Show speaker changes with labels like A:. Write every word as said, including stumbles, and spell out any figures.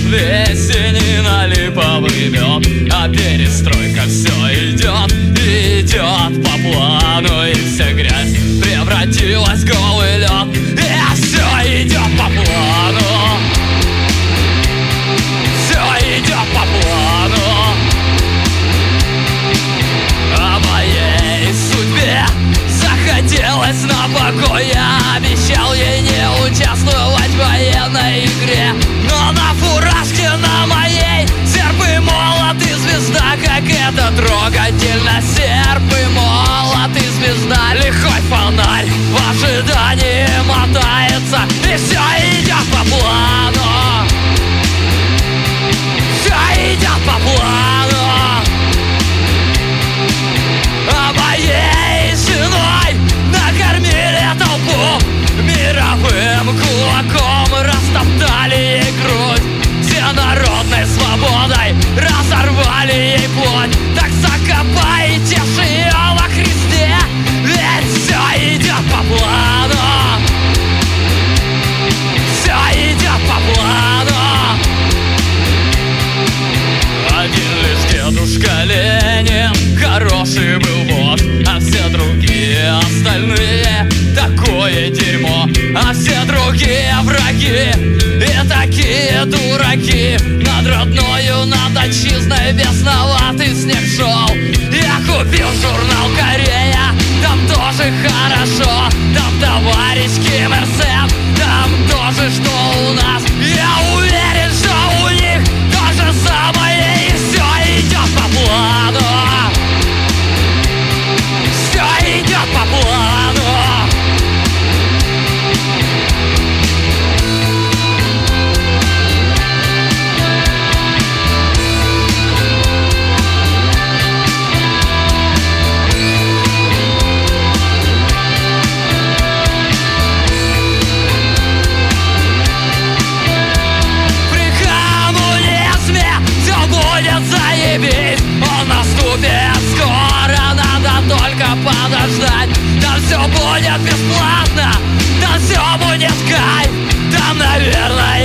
A: плесени липовый мед. А перестройка все идет, идет по плану, и вся грязь превратилась в голый лед. И все идет по плану, все идет по плану. А моей судьбе захотелось на покой. Я обещал ей не участвовать в военной игре, но на фуражке на моей серп и молот и звезда. Как это трогательно, серп и молот и звезда. Лихой фонарь в ожидании мотается, и все идет по плану, все идет по плану. А моей женой накормили толпу, мировым кулаком растоптали ей грудь, всенародной свободой разорвали ей плоть. Так закопайте ж ее во Христе, ведь все идет по плану, все идет по плану. Один лишь дедушка Ленин хороший был вождь, а все другие остальные такое дерьмо. А все другие враги и такие дураки. Над родною, над отчизной бесноватый снег шел. Я купил журнал «Корея», там тоже хорошо. Там товарищ Ким Ир Сен, там тоже что у нас. Я уверен, что у них то же самое, и все идет по плану, все идет по плану. Заебись, он наступит скоро, надо только подождать. Там все будет бесплатно, там все будет кайф, там, наверное,